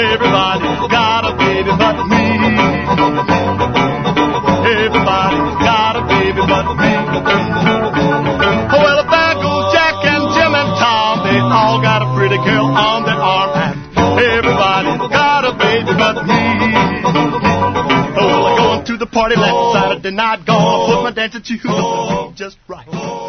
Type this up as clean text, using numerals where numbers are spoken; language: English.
Everybody got a baby but me. Everybody got a baby but me. Well, there goes Jack and Jim and Tom. They all got a pretty girl on their arm. And everybody got a baby but me. Well, I'm going to the party last Saturday night. Gonna put my dancing shoes on just right.